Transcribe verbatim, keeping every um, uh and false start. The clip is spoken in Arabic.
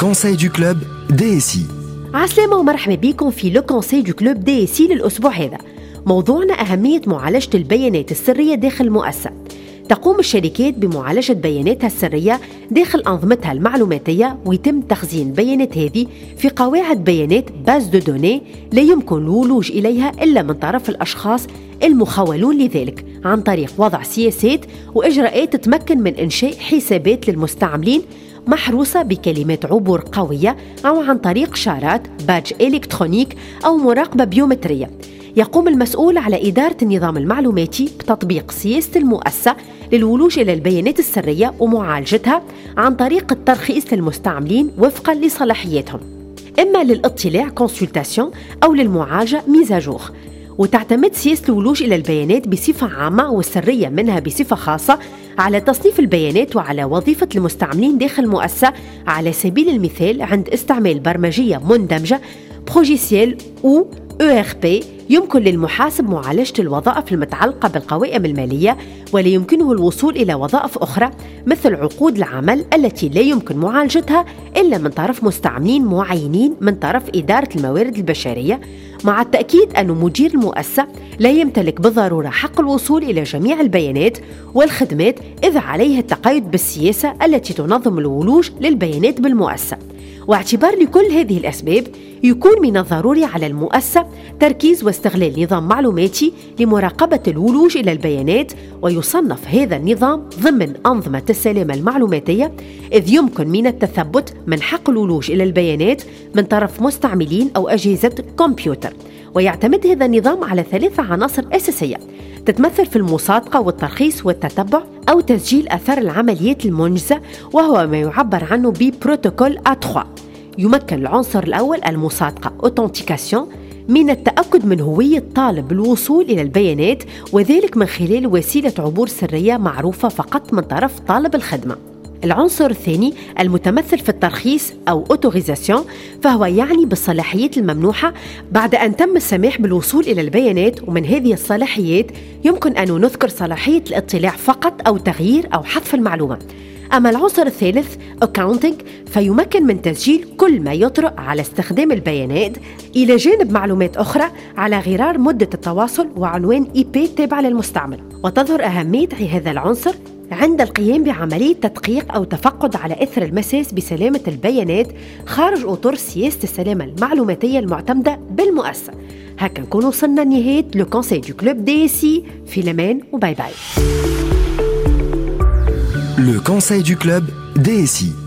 conseil du club دي إس إي. عسلامة ومرحبا بكم في لو كونساي دو كلوب دي إس إي للأسبوع هذا. موضوعنا أهمية معالجة البيانات السرية داخل المؤسسة. تقوم الشركات بمعالجة بياناتها السرية داخل أنظمتها المعلوماتية، ويتم تخزين البيانات هذه في قواعد بيانات باز دو دوني لا يمكن الولوج إليها إلا من طرف الأشخاص المخولون لذلك، عن طريق وضع سياسات وإجراءات تتمكن من إنشاء حسابات للمستعملين محروسة بكلمات عبور قوية، أو عن طريق شارات باج إلكترونيك أو مراقبة بيومترية. يقوم المسؤول على إدارة النظام المعلوماتي بتطبيق سياسة المؤسسة للولوج إلى البيانات السرية ومعالجتها عن طريق الترخيص للمستعملين وفقاً لصلاحياتهم، إما للاطلاع كونسلتاسيون أو للمعالجة ميزاجور. وتعتمد سياسة الولوج إلى البيانات بصفة عامة والسرية منها بصفة خاصة على تصنيف البيانات وعلى وظيفة المستعملين داخل المؤسسة. على سبيل المثال عند استعمال برمجية مندمجة بروجيسيال أو إو آر بي، يمكن للمحاسب معالجة الوظائف المتعلقة بالقوائم المالية، ولا يمكنه الوصول إلى وظائف أخرى مثل عقود العمل التي لا يمكن معالجتها إلا من طرف مستعملين معينين من طرف إدارة الموارد البشرية، مع التأكيد أن مدير المؤسسة لا يمتلك بالضرورة حق الوصول إلى جميع البيانات والخدمات، إذ عليه التقيد بالسياسة التي تنظم الولوج للبيانات بالمؤسسة. واعتبار لكل هذه الأسباب، يكون من الضروري على المؤسسة تركيز واستغلال نظام معلوماتي لمراقبة الولوج إلى البيانات، ويصنف هذا النظام ضمن أنظمة السلامة المعلوماتية، إذ يمكن من التثبت من حق الولوج إلى البيانات من طرف مستعملين أو أجهزة كمبيوتر. ويعتمد هذا النظام على ثلاثة عناصر أساسية تتمثل في المصادقة والترخيص والتتبع أو تسجيل أثر العمليات المنجزة، وهو ما يعبر عنه ببروتوكول إيه ثلاثة. يمكن العنصر الأول المصادقة authentication من التأكد من هوية طالب الوصول إلى البيانات، وذلك من خلال وسيلة عبور سرية معروفة فقط من طرف طالب الخدمة. العنصر الثاني المتمثل في الترخيص أو autorisation، فهو يعني بالصلاحيات الممنوحة بعد أن تم السماح بالوصول إلى البيانات، ومن هذه الصلاحيات يمكن أن نذكر صلاحية الاطلاع فقط أو تغيير أو حذف المعلومة. أما العنصر الثالث accounting، فيمكن من تسجيل كل ما يطرأ على استخدام البيانات إلى جانب معلومات أخرى على غرار مدة التواصل وعنوان إي بي تابع للمستعمل. وتظهر أهمية هذا العنصر عند القيام بعملية تدقيق أو تفقد على إثر المساس بسلامة البيانات خارج أطر سياسة السلامة المعلوماتية المعتمدة بالمؤسسة. هكا نكون وصلنا لنهاية لو كونساي دو كلوب دي إس إي. في الأمان وباي باي. Le conseil du club دي إس إي.